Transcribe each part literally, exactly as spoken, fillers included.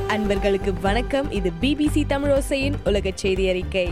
அன்பர்களுக்கு வணக்கம். இது பிபிசி தமிழோசையின் உலக செய்தி அறிக்கை.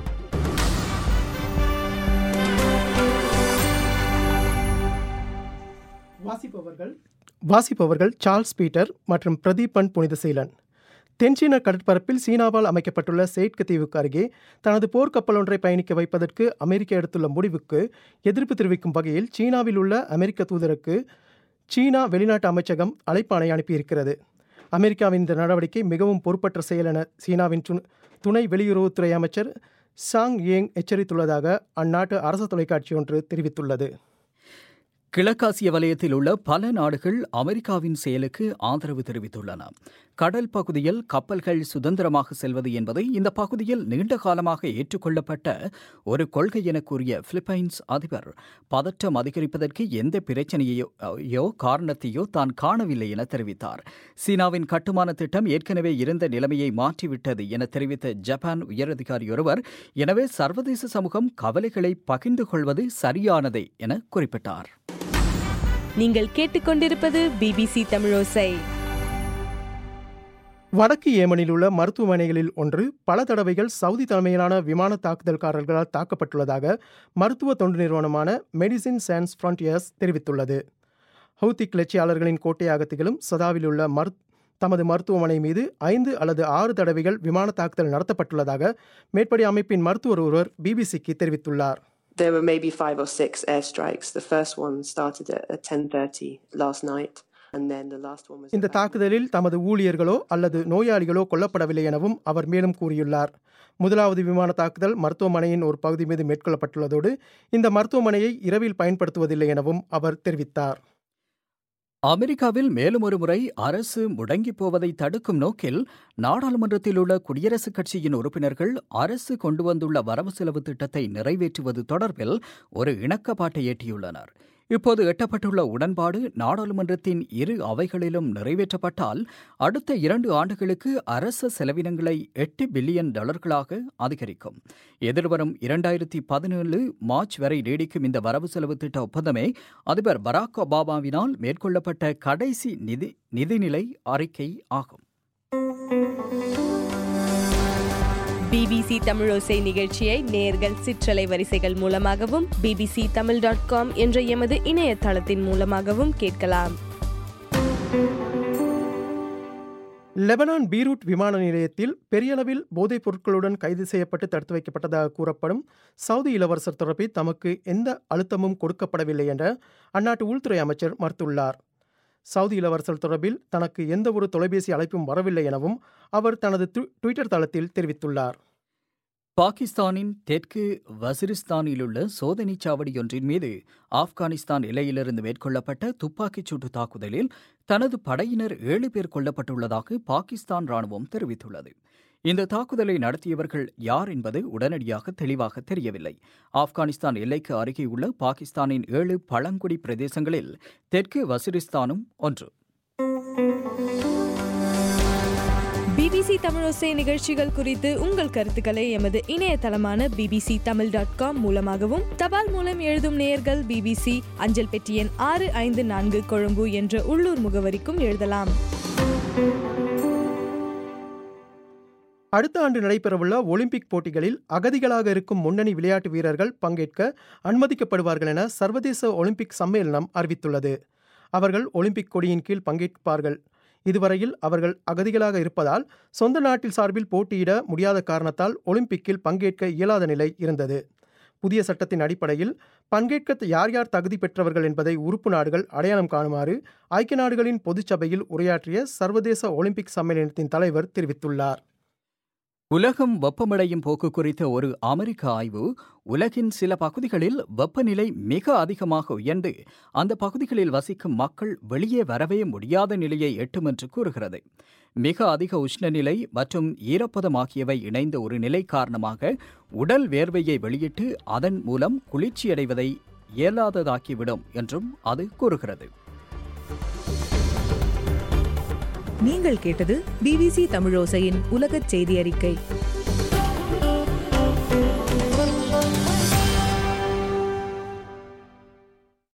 வாசிப்பவர்கள் வாசிப்பவர்கள் சார்ல்ஸ் பீட்டர் மற்றும் பிரதீபன் புனிதசீலன். தென்சீன கடற்பரப்பில் சீனாவால் அமைக்கப்பட்டுள்ள சேட்க தீவுக்கு அருகே தனது போர்க்கப்பல் ஒன்றை பயணிக்க வைப்பதற்கு அமெரிக்கா எடுத்துள்ள முடிவுக்கு எதிர்ப்பு தெரிவிக்கும் வகையில் சீனாவில் உள்ள அமெரிக்க தூதருக்கு சீனா வெளிநாட்டு அமைச்சகம் அழைப்பாணை அனுப்பியிருக்கிறது. அமெரிக்காவின் இந்த நடவடிக்கை மிகவும் பொறுப்பற்ற செயல் என சீனாவின் துணை வெளியுறவுத்துறை அமைச்சர் சாங் ஏங் எச்சரித்துள்ளதாக அந்நாட்டு அரசு தொலைக்காட்சி ஒன்று தெரிவித்துள்ளது. கிழக்காசிய வலயத்தில் உள்ள பல நாடுகள் அமெரிக்காவின் செயலுக்கு ஆதரவு தெரிவித்துள்ளன. கடல் பகுதியில் கப்பல்கள் சுதந்திரமாக செல்வது என்பதை இந்த பகுதியில் நீண்ட காலமாக ஏற்றுக்கொள்ளப்பட்ட ஒரு கொள்கை என கூறிய பிலிப்பைன்ஸ் அதிபர் பதற்றம் அதிகரிப்பதற்கு எந்த பிரச்சனையோ காரணத்தையோ தான் காணவில்லை என தெரிவித்தார். சீனாவின் கட்டுமான திட்டம் ஏற்கனவே இருந்த நிலைமையை மாற்றிவிட்டது என தெரிவித்த ஜப்பான் உயரதிகாரி ஒருவர், எனவே சர்வதேச சமூகம் கவலைகளை பகிர்ந்து கொள்வது சரியானதே என குறிப்பிட்டார். நீங்கள் கேட்டுக்கொண்டிருப்பது பிபிசி தமிழோசை. வடக்கு ஏமனில் உள்ள மருத்துவமனைகளில் ஒன்று பல தடவைகள் சவுதி தலைமையிலான விமான தாக்குதல்காரர்களால் தாக்கப்பட்டுள்ளதாக மருத்துவ தொண்டு நிறுவனமான மெடிசின் சான்ஸ் ஃப்ரான்டியர்ஸ் தெரிவித்துள்ளது. ஹவுத்தி கிளர்ச்சியாளர்களின் கோட்டையாக திகழும் சதாவில் உள்ள மரு தமது மருத்துவமனை மீது ஐந்து அல்லது ஆறு தடவைகள் விமான தாக்குதல் நடத்தப்பட்டுள்ளதாக மேற்படி அமைப்பின் மருத்துவர் ஒருவர் பிபிசிக்கு தெரிவித்துள்ளார். There were maybe five or six airstrikes. The first one started at ten thirty last night. இந்த தாக்குதலில் தமது ஊழியர்களோ அல்லது நோயாளிகளோ கொல்லப்படவில்லை எனவும் அவர் மேலும் கூறியுள்ளார். முதலாவது விமான தாக்குதல் மருத்துவமனையின் ஒரு பகுதி மீது மேற்கொள்ளப்பட்டுள்ளதோடு இந்த மருத்துவமனையை இரவில் பயன்படுத்துவதில்லை எனவும் அவர் தெரிவித்தார். அமெரிக்காவில் மேலும் ஒரு முறை அரசு முடங்கி போவதை தடுக்கும் நோக்கில் நாடாளுமன்றத்தில் உள்ள குடியரசுக் கட்சியின் உறுப்பினர்கள் அரசு கொண்டு வந்துள்ள வரவு செலவு திட்டத்தை நிறைவேற்றுவது தொடர்பில் ஒரு இணக்கப்பாட்டை எட்டியுள்ளனர். இப்போது எட்டப்பட்டுள்ள உடன்பாடு நாடாளுமன்றத்தின் இரு அவைகளிலும் நிறைவேற்றப்பட்டால் அடுத்த இரண்டு ஆண்டுகளுக்கு அரசு செலவினங்களை எட்டு பில்லியன் டாலர்களாக அதிகரிக்கும். எதிர்வரும் இரண்டாயிரத்தி பதினேழு மார்ச் வரை நீடிக்கும் இந்த வரவு செலவு திட்ட ஒப்பந்தமே அதிபர் பராக் ஒபாமாவினால் மேற்கொள்ளப்பட்ட கடைசி நிதி நிதிநிலை அறிக்கை ஆகும். பிபிசி தமிழோசை நிகழ்ச்சியை நேயர்கள் சிற்றலை வரிசைகள் மூலமாகவும் பிபிசி தமிழ் டாட் காம் என்ற எமது இணையதளத்தின் மூலமாகவும் கேட்கலாம். லெபனான் பீரூட் விமான நிலையத்தில் பெரியளவில் போதைப் பொருட்களுடன் கைது செய்யப்பட்டு தடுத்து வைக்கப்பட்டதாக கூறப்படும் சவுதி இளவரசர் தொடர்பில் தமக்கு எந்த அழுத்தமும் கொடுக்கப்படவில்லை என்ற அந்நாட்டு உள்துறை அமைச்சர் மறுத்துள்ளார். சவுதி இளவரசர் தொடர்பில் தனக்கு எந்த ஒரு தொலைபேசி அழைப்பும் வரவில்லை எனவும் அவர் தனது ட்விட்டர் தளத்தில் தெரிவித்துள்ளார். பாகிஸ்தானின் தெற்கு வசிரிஸ்தானிலுள்ள சோதனைச் சாவடியொன்றின் மீது ஆப்கானிஸ்தான் எல்லையிலிருந்து மேற்கொள்ளப்பட்ட துப்பாக்கிச் சூட்டு தாக்குதலில் தனது படையினர் ஏழு பேர் கொல்லப்பட்டுள்ளதாக பாகிஸ்தான் ராணுவம் தெரிவித்துள்ளது. இந்த தாக்குதலை நடத்தியவர்கள் யார் என்பது உடனடியாக தெளிவாக தெரியவில்லை. ஆப்கானிஸ்தான் எல்லைக்கு அருகே உள்ள பாகிஸ்தானின் ஏழு பழங்குடி பிரதேசங்களில் தெற்கு வசிரிஸ்தானும் ஒன்று. பிபிசி தமிழோசை நிகழ்ச்சிகள் குறித்து உங்கள் கருத்துக்களை எமது இணையதளமான பிபிசி தமிழ் டாட் காம் மூலமாகவும் தபால் மூலம் எழுதும் நேயர்கள் பிபிசி அஞ்சல் பெட்டி எண் ஆறு ஐந்து நான்கு கொழும்பு என்ற உள்ளூர் முகவரிக்கும் எழுதலாம். அடுத்த ஆண்டு நடைபெறவுள்ள ஒலிம்பிக் போட்டிகளில் அகதிகளாக இருக்கும் முன்னணி விளையாட்டு வீரர்கள் பங்கேற்க அனுமதிக்கப்படுவார்கள் என சர்வதேச ஒலிம்பிக் சம்மேளனம் அறிவித்துள்ளது. அவர்கள் ஒலிம்பிக் கொடியின் கீழ் பங்கேற்பார்கள். இதுவரையில் அவர்கள் அகதிகளாக இருப்பதால் சொந்த நாட்டில் சார்பில் போட்டியிட முடியாத காரணத்தால் ஒலிம்பிக்கில் பங்கேற்க இயலாத நிலை இருந்தது. புதிய சட்டத்தின் அடிப்படையில் பங்கேற்க யார் யார் தகுதி பெற்றவர்கள் என்பதை உறுப்பு நாடுகள் அடையாளம் காணுமாறு ஐக்கிய நாடுகளின் பொதுச்சபையில் உரையாற்றிய சர்வதேச ஒலிம்பிக் சம்மேளனத்தின் தலைவர் தெரிவித்துள்ளார். உலகம் வெப்பமடையும் போக்கு குறித்த ஒரு அமெரிக்க ஆய்வு உலகின் சில பகுதிகளில் வெப்பநிலை மிக அதிகமாக உயர்ந்து அந்த பகுதிகளில் வசிக்கும் மக்கள் வெளியே வரவே முடியாத நிலையை எட்டும் என்று கூறுகிறது. மிக அதிக உஷ்ணநிலை மற்றும் ஈரப்பதம் ஆகியவை இணைந்த ஒரு நிலை காரணமாக உடல் வேர்வையை வெளியிட்டு அதன் மூலம் குளிர்ச்சியடைவதை இயலாததாக்கிவிடும் என்றும் அது கூறுகிறது. நீங்கள் கேட்டது பிபிசி தமிழோசையின் உலகச் செய்தி அறிக்கை.